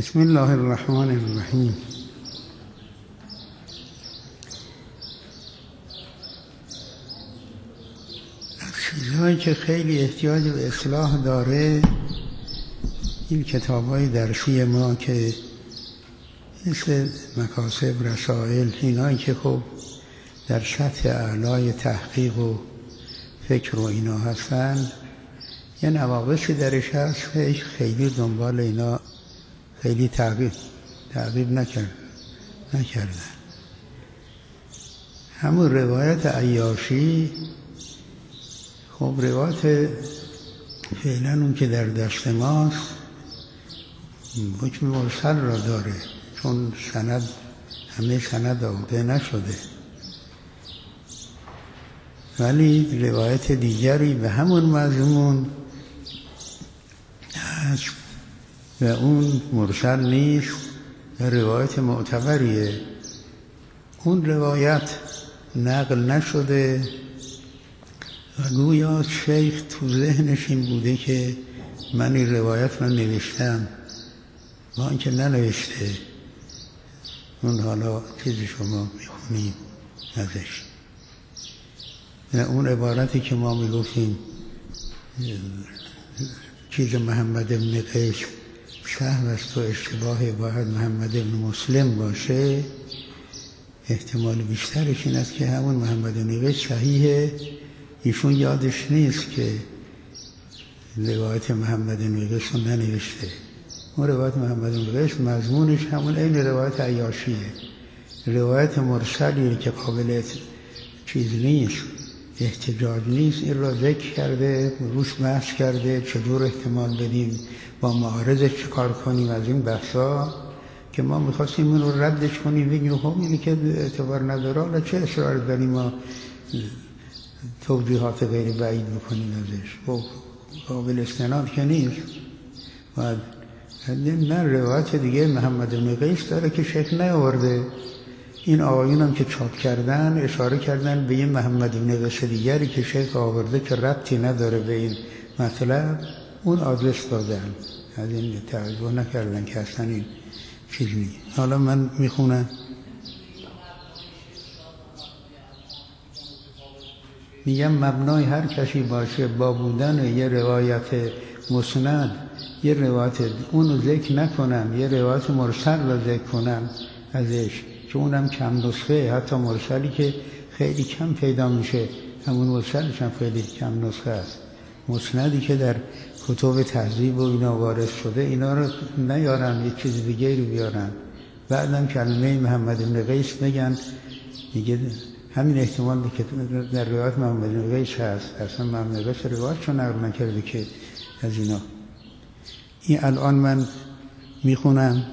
بسم الله الرحمن الرحیم. از چیزهایی که خیلی احتیاج به اصلاح داره این کتاب‌های درسی ما که مثل مکاسب، رسائل، اینایی که خب در سطح اعلای تحقیق و فکر و اینا هستن، یه نواقصی درش هست خیلی دنبال اینا خیلی تعقیب نکردن. همون روایت عیاشی، خب روایت فعلا اون که در دست ماست حکم مرسل را داره، چون همه سند آورده نشده، ولی روایت دیگری به همون مضمون هست و اون مرسل نیست و روایت معتبریه. اون روایت نقل نشده و گویا شیخ تو ذهنش این بوده که من این روایت رو نوشتم، با اینکه ننوشته. اون حالا چیزی شما میخونیم ازش و اون عبارتی که ما میگفتیم چیز محمد بن قیس سهم است و اشتباه باید محمد بن مسلم باشه، احتمال بیشترش این است که همون محمد بن قیس صحیحه، ایشون یادش نیست که روایت محمد بن قیس رو ننوشته. اون روایت محمد بن قیس مضمونش همون این روایت عیاشیه، روایت مرسلیه که قابل چیز نیست، احتجاج نیست. این را ذکر کرده، روش بحث کرده چطور احتمال بدیم، با معارضش چکار کنیم، از این بحثا که ما میخواستیم این رو ردش کنیم، بگیم خب اینی که اعتبار نداره، حالا چه اصرار داریم ما توضیحات غیر بعید میکنیم ازش، خب قابل استناد که نیست. و نه روایت دیگه محمد بن قیس داره که شیخ نیاورده. این آقایون هم که چاپ کردن اشاره کردن به این محمد بن قیس دیگری که شیخ آورده که ربطی نداره به این مطلب، اون آدرس دادن، از این توجه نکردن که اصلا این چیزی نیست. حالا من میخونم، میگم مبنای هر کسی باشه با بودن یه روایت مسند، یه روایت اونو ذکر نکنم، یه روایت مرسل رو ذکر کنم ازش که اونم کم نسخه، حتی مرسلی که خیلی کم پیدا میشه، همون مرسلش هم خیلی کم نسخه است. مسندی که در کتب تهذیب و اینا وارد شده اینا رو نیارن، یه چیز دیگه رو بیارن، بعدم کلمه محمد بن قیس بگن، میگه همین احتمال که در روایت محمد بن قیس هست، اصلا محمد بن قیس روایت چون نقل نکرده که از اینا. این الان من میخونم: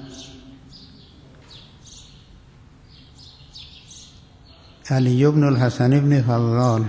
علی بن الحسن بن خلال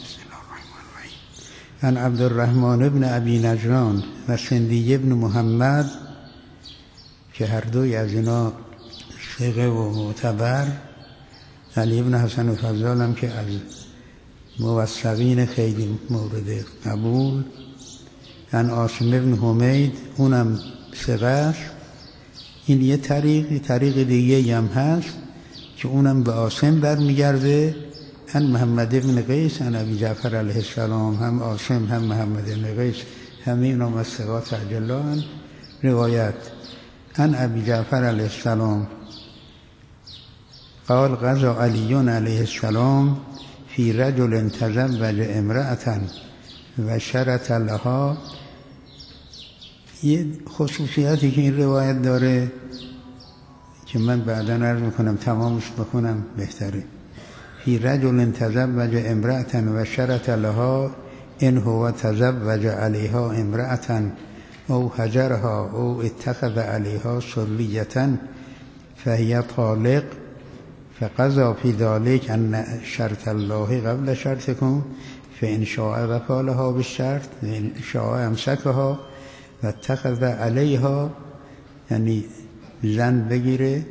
عن عبد الرحمن بن ابی نجران و سندی بن محمد، که هر دوی از اینا ثقه و معتبر. علی بن حسن فضال هم که از موثقین خیلی مورد قبول. عن عاصم بن حمید، اونم ثقه است. این یه طریق دیگه هم هست که اونم به عاصم برمیگرده، عن محمد بن قیس عن ابی جعفر علیه السلام. هم عاصم هم محمد بن قیس همه اینا از ثقات اجلان روایت. عن ابی جعفر علیه السلام قال غزا علی علیه السلام فی رجل تزوج امرأة و شرط لها. یه خصوصیاتی که این روایت داره که من بعدا عرض میکنم، تمامش بخونم بهتره. فی رجل تزوج امرأة و شرط لها ان هو تزوج علیها امرأة او هجرها او اتخذ علیها سریة فهی طالق فقضا فی ذلك ان شرط الله قبل شرطکم فان شاء وفى لها بالشرط وان شاء امسکها و اتخذ علیها، یعنی زن بگیره،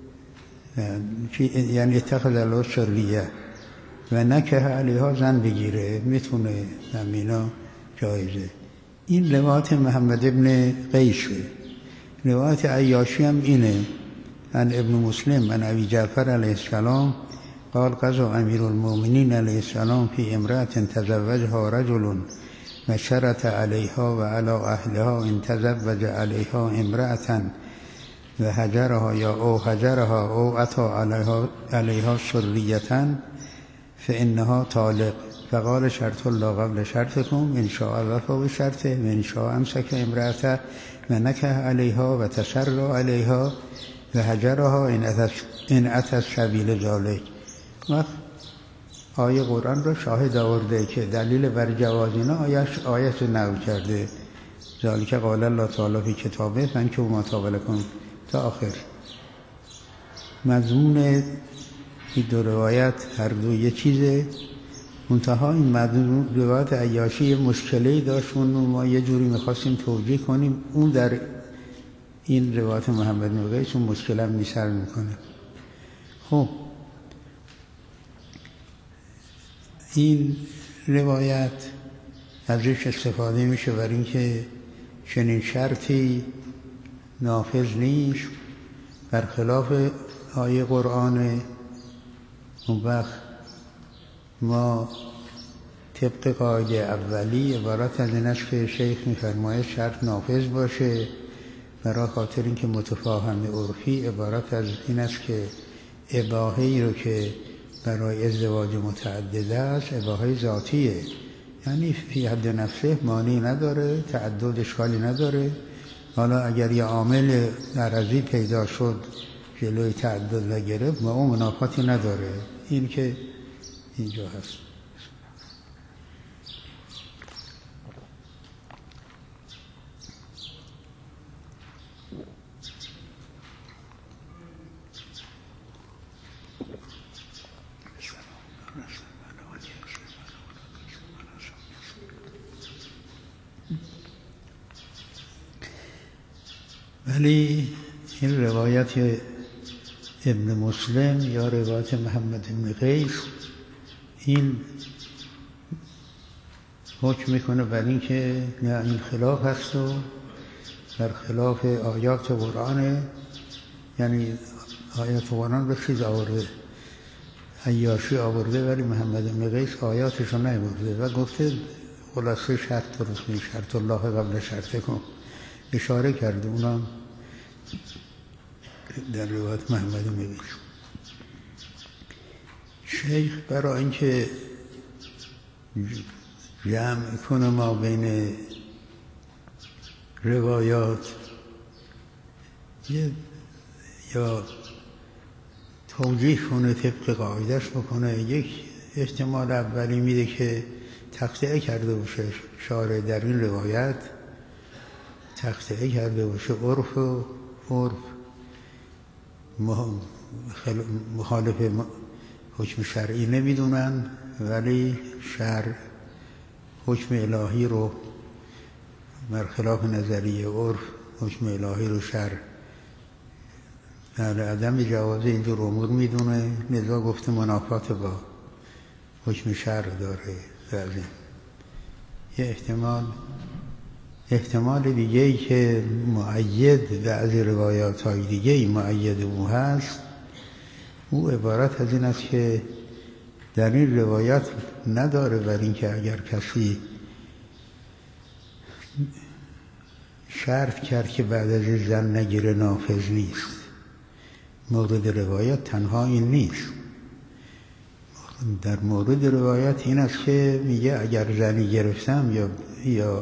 یعنی اتخذ علیها سریه و نکه علیها زن بگیره، میتونه همینا جایزه. این روایت محمد ابن قیسه. روایت عیاشی هم اینه، عن ابن مسلم عن ابی جعفر علیه السلام قال قضى امیر المؤمنین علیه السلام فی امرأة تزوجها رجل و شرط علیها و علی اهلها ان تزوج علیها امرأة و هجرها او هجرها او عطا علیها سریة فانها طالق فقال شرط الله قبل شرطكم ان شاء وفى بشرطه و ان شاء امسك امرأته و نکح علیها و تسر علیها و هجرها ان اتت سبیل ذلک. وقت آیه قرآن را شاهد آورده که دلیل بر جواز اینا آیت رو نقل کرده، ذالک قال الله تعالی فی کتابه فانکحوا ما طاب لکم تا آخر. مضمون این دو روایت هر دو یه چیزه، منتها این مضمون روایت عیاشی یه مشکلی داشت و ما یه جوری میخواستیم توجیه کنیم، اون در این روایت محمد بن قیس اون مشکل هم نیسر میکنه. خب این روایت ازش استفاده میشه برای اینکه چنین شرطی نافذ نیست، برخلاف آیه قرآن. اون وقت ما طبق قاعده اولی عبارت از این است که شیخ می‌فرماید شرط نافذ باشه، برای خاطر اینکه متفاهم عرفی عبارت از این است که اباحه‌ای رو که برای ازدواج متعدد است اباحه ذاتیه، یعنی فی حد نفسه مانعی نداره، تعدد اشکالی نداره. حالا اگر یه عامل عرضی پیدا شد جلوی تعدد نگرفت ما اون منافاتی نداره. این که اینجا هست. ولی این روایت ابن مسلم یا روایت محمد بن قیس این حکم میکنه بر این که نه این خلاف هست و در خلاف آیات قرآن، یعنی آیات قرآن به چیز آورده، عیاشی آورده ولی محمد بن قیس آیاتش رو نیاورده و گفته خلاصه شرط درست، شرط الله قبل شرطکم اشاره کرده، اونم در روایت محمد بن قیس. شیخ برای اینکه جمع کنه ما بین روایات یا توجیه کنه طبق قاعدش بکنه، یک احتمال اولی میده که تقطیع کرده باشه شارع در این روایت، تقطیع کرده باشه عرف مخالف حکم شرعی نمیدونن ولی شرع حکم الهی رو برخلاف نظریه عرف حکم الهی رو شرع در عدم جواز اینجور امور میدونه، لذا گفته منافات با حکم شرع داره. لازم یه احتمال دیگه ای که مؤید بعضی روایات های دیگه ای مؤید او هست، او عبارت از این است که در این روایات نداره بر این که اگر کسی شرط کرد که بعد از زن نگیره نافذ نیست. مورد روایت تنها این نیست، در مورد روایت این است که میگه اگر زنی گرفتم یا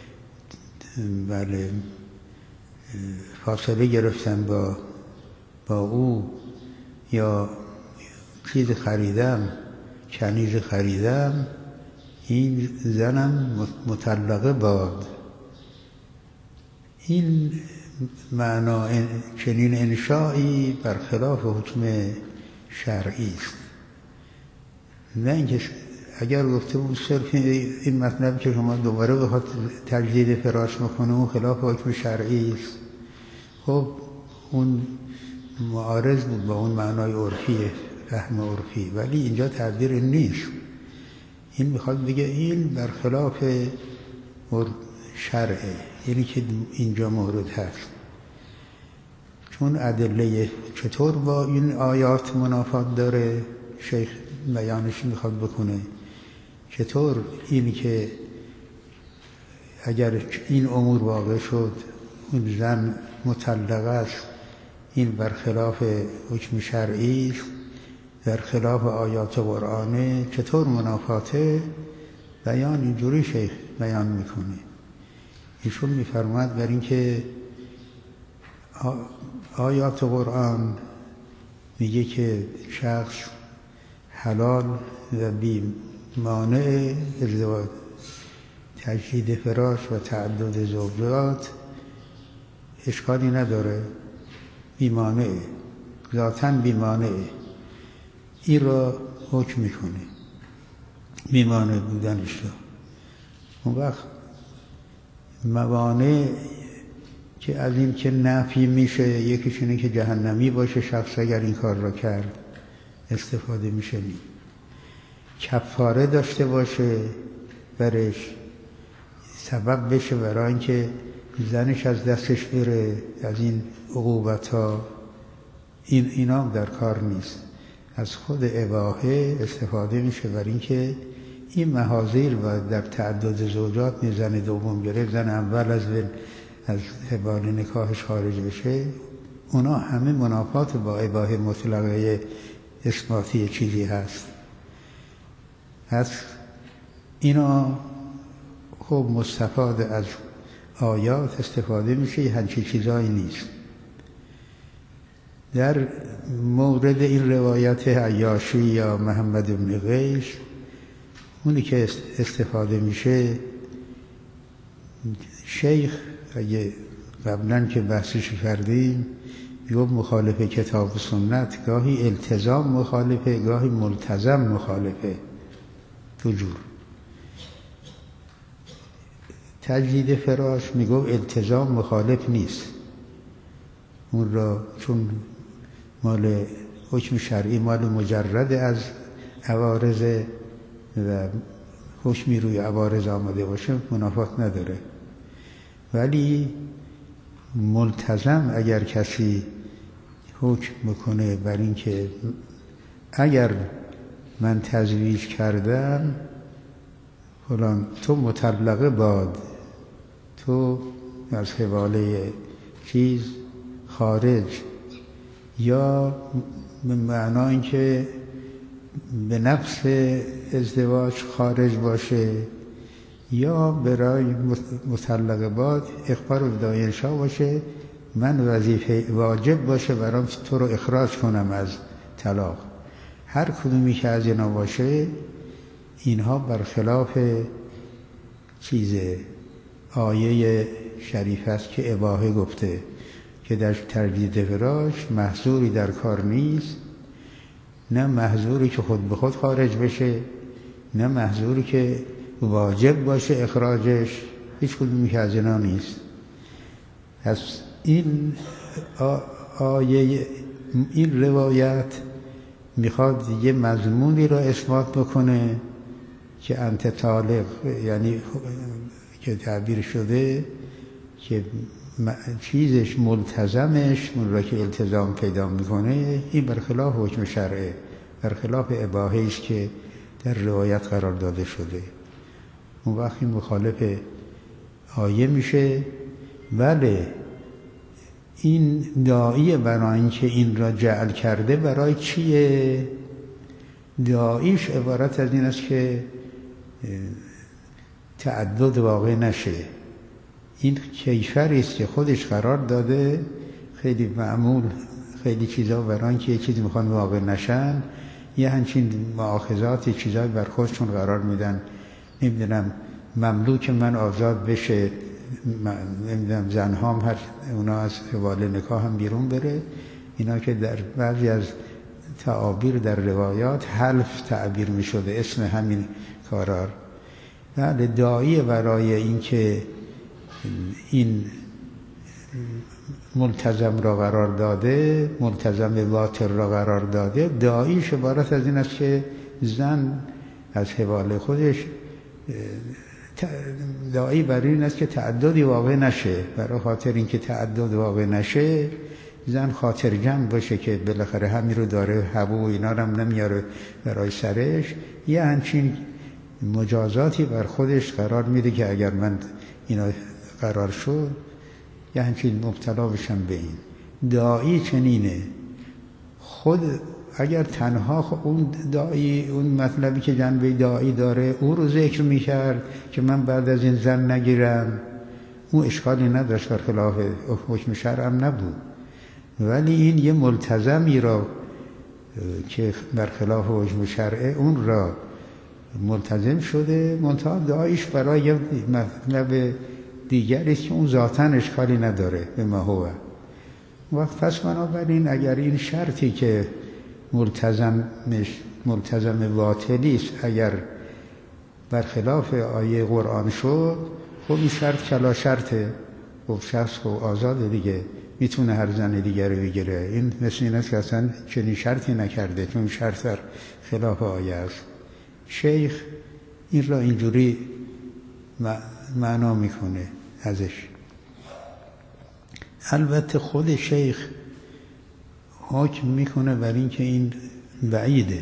بله فاصله گرفتم با او یا چیز خریدم کنیز خریدم، این زنم مطلقه باد. این معنا چنین انشایی برخلاف حکم شرعی است. نه اینکه اگر گفته بود صرف این مطلب که شما دوباره بخواد تجدید فراش بکنه اون خلاف حکم شرعی است، خب اون معارض بود با اون معنای عرفی فهم عرفی، ولی اینجا تعبیر نیست. این میخواد بگه این برخلاف شرعه، یعنی که اینجا مورد هست. چون ادله چطور با این آیات منافات داره شیخ بیانش میخواد بکنه. چطور این که اگر این امور واقع شد اون زن مطلقه است، این برخلاف حکم شرعی، در خلاف آیات قرآنه، چطور منافاته؟ بیان اینجوری شیخ بیان میکنه. ایشون میفرماد بر این که آیات قرآن میگه که شخص حلال و بی مانع ازدواج، تجدید فراش و تعدد زوجات اشکالی نداره، بی مانع، ذاتاً بی مانع. این را حکم میکنه بی مانع بودنش را. اون وقت موانع که از این که نفی میشه، یکیش اینه که جهنمی باشه شخص اگر این کار را کرد، استفاده میشه. کفاره داشته باشه برش، سبب بشه برای اینکه زنش از دستش بره از این عقوبت ها، اینا در کار نیست. از خود اباحه استفاده میشه برای اینکه این محاذیر و در تعدد زوجات زن دوم گرفت، زن اول از حبال نکاحش خارج بشه، اونا همه منافات با اباحه مطلقه اثباتی چیزی هست. پس اینا خب مستفاد از آیات استفاده میشه، همچین چیزایی نیست. در مورد این روایت عیاشی یا محمد بن قیس، اونی که استفاده میشه، شیخ اگه قبلا که بحثش کردیم گفت مخالف کتاب و سنت، گاهی التزام مخالفه، گاهی ملتزم مخالفه، دو جور. تجدید فراش میگفت التزام مخالف نیست، اون را چون مال حکم شرعی مال مجرد از عوارض و حکمی روی عوارض آمده باشه منافات نداره. ولی ملتزم اگر کسی حکم بکنه بر این که اگر من تزویج کردم فلان تو مطلقه باد، تو از حواله چیز خارج، یا به معنای اینکه به نفس ازدواج خارج باشه، یا برای مطلقه باد اخبار و وداع انشا باشه، من وظیفه واجب باشه برام تو رو اخراج کنم از طلاق. هر کدومی که از اینا باشه اینها برخلاف چیز آیه شریف است که اباحه گفته که در تجدید فراش محظوری در کار نیست، نه محظوری که خود به خود خارج بشه، نه محظوری که واجب باشه اخراجش، هیچ کدومی که از اینا نیست. پس این آیه، این روایت میخواد یه مضمونی را اثبات بکنه که انت طالق، یعنی که تعبیر شده که چیزش ملتزمش اون را که التزام پیدا میکنه، این برخلاف حکم شرعه، برخلاف اباحه است که در روایت قرار داده شده. اون وقتی مخالف آیه میشه. بله این داعی برای اینکه این را جعل کرده برای چیه؟ داعیش عبارت از این است که تعدد واقع نشه. این کیفری است که خودش قرار داده، خیلی معمول خیلی چیزا برای اینکه یه چیزی میخوان واقع نشن، یه همچین مؤاخذاتی چیزای بر خودشون قرار میدن. نمیدونم مملوک من آزاد بشه، نمیدونم زنهام هر اونا از حواله نکاح هم بیرون بره. اینا که در بعضی از تعابیر در روایات حلف تعبیر می شده، اسم همین کارار. بله داعی برای اینکه این ملتزم را قرار داده، ملتزم باطل را قرار داده، داعیش عبارت از این است که زن از حواله خودش، داعی برای این است که تعددی واقع نشه. برای خاطر اینکه تعدد واقع نشه زن خاطر جمع باشه که بالاخره همین رو داره، هوا و اینا رو هم نمیاره برای سرش، یه همچین مجازاتی بر خودش قرار میده که اگر من اینا قرار شد یه همچین مبتلا بشم به این. داعی چنینه، خود اگر تنها اون داعی اون مطلبی که جنبه داعی داره او رو ذکر میکرد که من بعد از این زن نگیرم، اون اشکالی نداشت، برخلاف حکم شرع هم نبود. ولی این یه ملتزمی را که برخلاف حکم شرع اون را ملتزم شده، منتها داعیش برای یه مطلب دیگری که اون ذاتاً اشکالی نداره به ما هو. وقت پس بنابراین اگر این شرطی که ملتزم باطلی است اگر برخلاف آیه قرآن شد، خب این شرط کلا شرطه، خب شخص خب آزاده دیگه، میتونه هر زن دیگر رو بگیره. این مثل این است که اصلا چنین شرطی نکرده، چون شرط در خلاف آیه است. شیخ این را اینجوری معنا میکنه ازش. البته خود شیخ حکم میکنه بر این که این بعیده،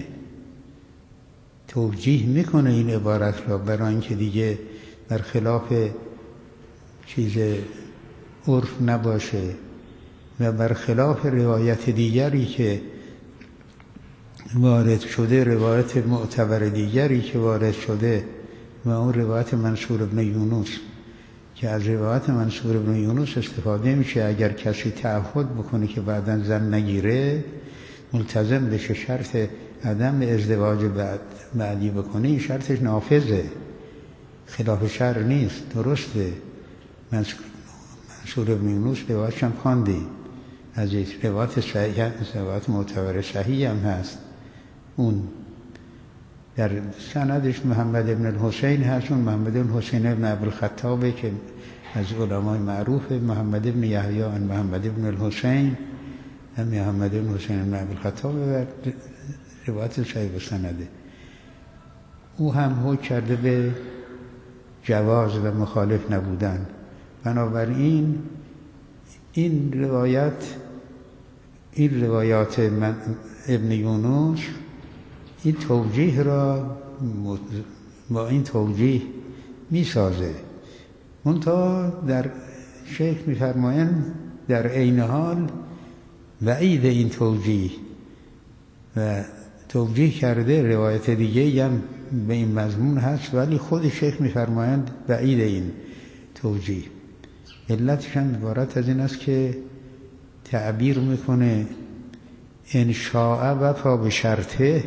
توجیه میکنه این عبارت را برای اینکه دیگه برخلاف چیز عرف نباشه و برخلاف روایت دیگری که وارد شده، روایت معتبر دیگری که وارد شده و اون روایت منصور ابن یونس، که از روایت منصور ابن یونس استفاده میشه اگر کسی تعهد بکنه که بعداً زن نگیره ملتزم بشه شرط عدم ازدواج بعدی بکنه، این شرطش نافذه، خلاف شرع نیست، درسته. منصور ابن یونس روایتش هم خواندیم، از روایت صحیح، روایت معتبر صحیح هم هست. اون در سندش محمد ابن الحسین هست، اون محمد ابن حسین ابن ابوالخطابه که از علمای معروف، محمد ابن یحیی عن محمد ابن الحسین، هم محمد ابن حسین ابن ابوالخطابه و روایت صحیح سنده. او هم حکم کرده به جواز و مخالف نبودن. بنابراین این روایات ابن یونس این توجیه را با این توجیه می سازه. منتها در شیخ می فرمایند در عین حال وعید این توجیه و توجیه کرده روایت دیگه هم به این مضمون هست، ولی خود شیخ می فرمایند وعید این توجیه. علتش هم عبارت از این است که تعبیر میکنه انشاء وفا به شرطه،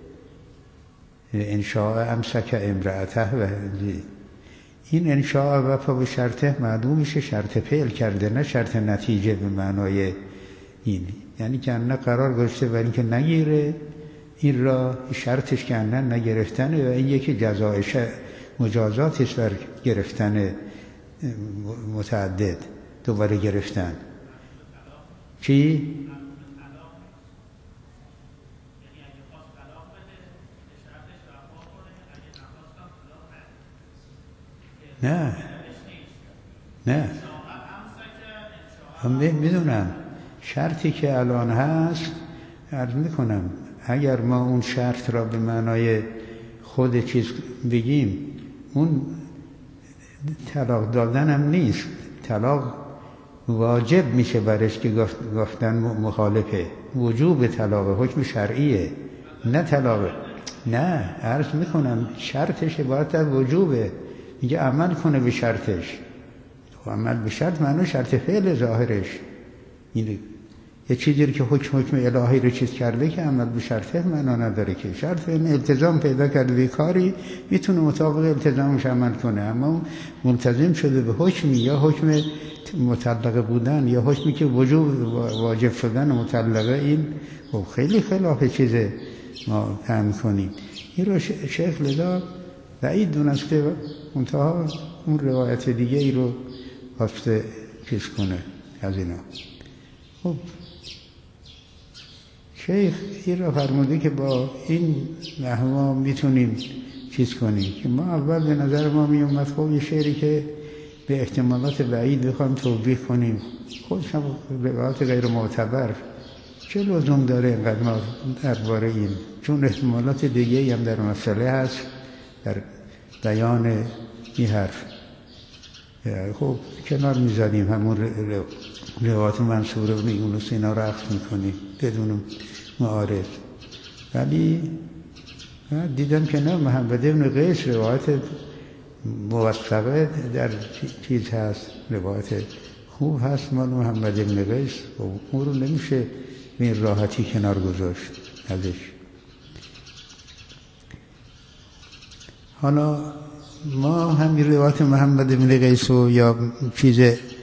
انشاء امسک امرأته، و این انشاء وفا به شرطه معلوم میشه شرط فعل کرده، نه شرط نتیجه به معنای این، یعنی که نه قرار گذاشته برای اینکه نگیره، این را شرطش که نگرفتنه و این یکی جزایش مجازاتش بر گرفتن متعدد، دوباره گرفتن. چی؟ نه هم میدونم شرطی که الان هست، عرض میکنم اگر ما اون شرط را به معنای خود چیز بگیم، اون طلاق دادن هم نیست، طلاق واجب میشه برش که گفتن مخالفه، وجوب طلاق حکم شرعیه، نه طلاق. نه عرض میکنم شرطش عبارت از وجوبه، میگه عمل کنه به شرطش. عمل به شرط معنی شرط فعل ظاهرش، این یه چیزی که حکم الهی رو چیز کرده که عمل به شرطه معنا نداره، که شرط این التزام پیدا کرده به کاری میتونه مطابق التزامش عمل کنه، اما ملتزم شده به حکمی یا حکم مطلقه بودن یا حکمی که وجوب واجب شدن مطلقه، این خیلی خلاف چیزه ما فهم کنیم. این رو شیخ لذا بعید دونسته، منتها اون روایت دیگه ای رو خواسته چیز کنه از اینا. خب شیخ این را فرموده که با این نحو میتونیم چیز کنیم، که ما اول به نظر ما می اومد خب یه شعری که به احتمالات بعید بخوایم توجیه کنیم، خودش هم روایات غیر معتبر، چه لزوم داره اینقدر ما درباره این؟ چون احتمالات دیگه هم در مسئله هست در بیان این حرف. خب کنار میزدیم همون روایات منصوره و یونس اینا رو عقد میکنیم بدون معارض. ولی دیدم که نه، محمد بن قیس روایت موثقه در چیز هست، روایت خوب هست مال محمد بن قیس، اون رو نمیشه به این راحتی کنار گذاشت ازش. حالا ما همین روایت محمد بن قیس و یا چیز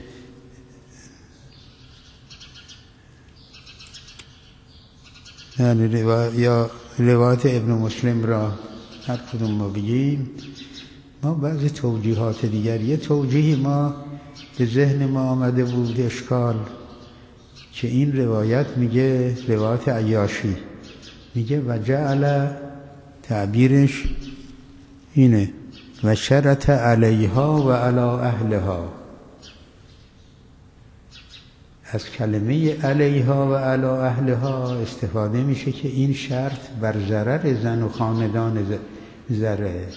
یعنی یا روایت ابن مسلم را هر کدوم ما بگیم، ما بعضی توجیهات دیگر، یه توجیهی ما به ذهن ما آمده بود اشکال، که این روایت میگه روایت عیاشی میگه و جعل، تعبیرش اینه و شرط علیها و علی اهلها. از کلمه علیها و علی اهلها استفاده میشه که این شرط بر ضرر زن و خاندان زره،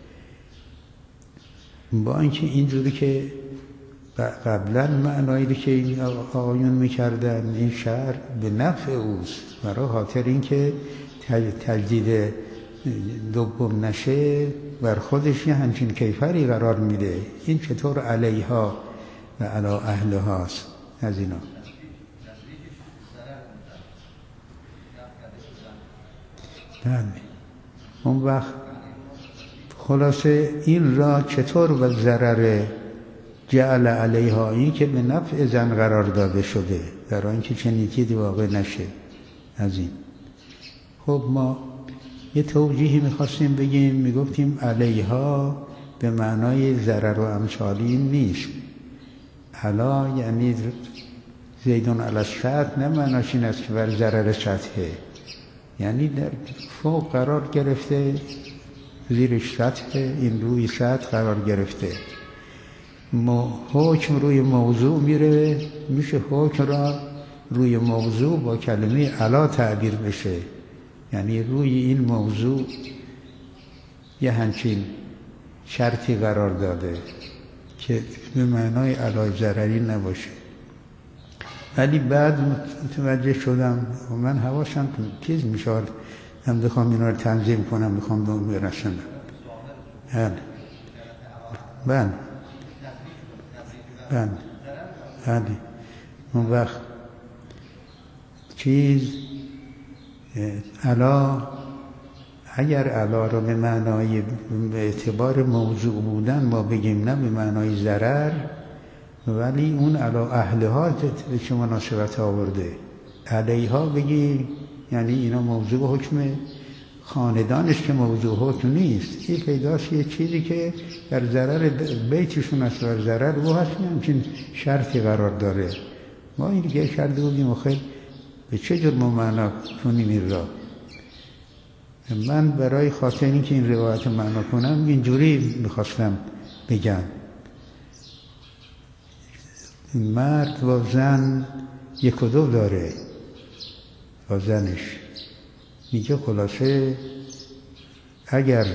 با اینکه اینجوری که قبلا معنایی که این آقایون میکردن این شرط به نفع اوست، برای خاطر اینکه تجدید دوم نشه بر خودش یه همچین کیفری قرار میده. این چطور علیها و علی اهلها هست از اینا. بله اون وقت خلاصه این را چطور و ضرر جعل علیها، این که به نفع زن قرار داده شده در آنکه چنین چیزی واقع نشه از این. خب ما یه توجیهی میخواستیم بگیم، میگفتیم علیها به معنای ضرر و امثال این نیست. علا یعنی زیدون علی السطح، نه معناش این است که بر ضرر سطحه، یعنی در فوق قرار گرفته، زیرش سطح، این روی سطح قرار گرفته. حکم روی موضوع میره، میشه حکم را روی موضوع با کلمه علا تعبیر بشه، یعنی روی این موضوع یه همچین شرطی قرار داده که به معنای علا ضرری نباشه. ولی بعد متوجه شدم و من حواسم چیز میشد، من بخوام اینا رو تنظیم کنم، بخوام به اون برسنم. بله اون وقت چیز علا، اگر علا رو به معنای به اعتبار موضوع بودن ما بگیم، نه به معنای ضرر، ولی اون علا اهلها به چه مناسبت آورده، علیها بگی یعنی اینا موضوع حکم خاندانش که موضوع حکم نیست، این پیداست یه چیزی که در ضرر بیتشون است، در ضرر او هست، همچین شرطی قرار داره. ما این دیگه کرده بودیم خیلی به چه جور ما معنا کنیم این را. من برای خاطر اینکه این روایت معنا کنم اینجوری میخواستم بگم، مرد با زن یک و دو داره با زنش. میگه خلاصه اگر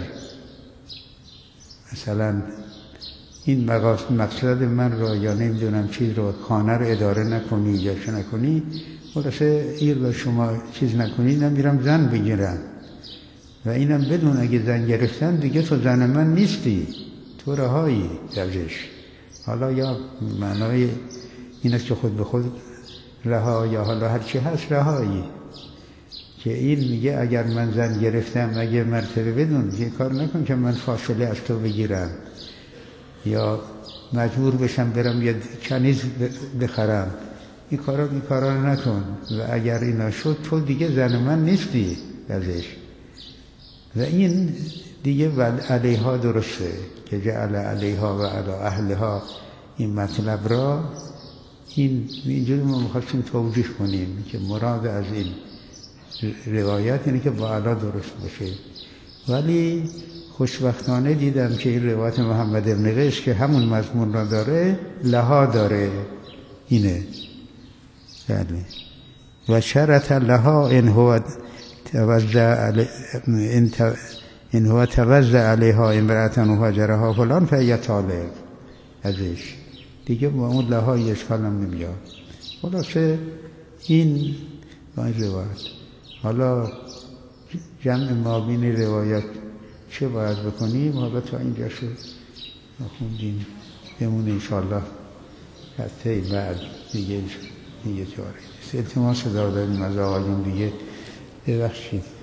مثلا این مقصد من را یا نمیدونم چیز رو، خانه رو اداره نکنی یا چه نکنی، خلاصه این رو شما چیز نکنی، نمیرم زن بگیرم و اینم بدون اگه زن گرفتن دیگه تو زن من نیستی، تو رهایی ازش. حالا یا معنای این است که خود به خود رها، یا حالا هرچی هست رهایی، که این میگه اگر من زن گرفتم اگه مرتبه بدون یه کار نکن که من فاصله از تو بگیرم یا مجبور بشم برم یه کنیز بخرم، این کارا رو نکن. و اگر اینا شد تو دیگه زن من نیستی ازش. و این دیگه علیها درسته که جعل علیها و علی اهلها، این مطلب را اینجوری ما میخواستیم توجیه کنیم که مراد از این روایت اینه که با علا درست باشه. ولی خوشبختانه دیدم که این روایت محمد ابن قیس که همون مضمون را داره لها داره. اینه بله. و شرط لها ان هو توزع علیها امرأة و هاجرها فلان فهی طالق ازش دیگه با اون لهای اشکال هم نمیاد. خلاصه این روایت. حالا جمع مابین روایت چه باید بکنیم؟ حالا تا اینجا شد خوندیم بمونه انشاءالله هفته بعد دیگه جاره. التماس داریم از آقایون دیگه ببخشید.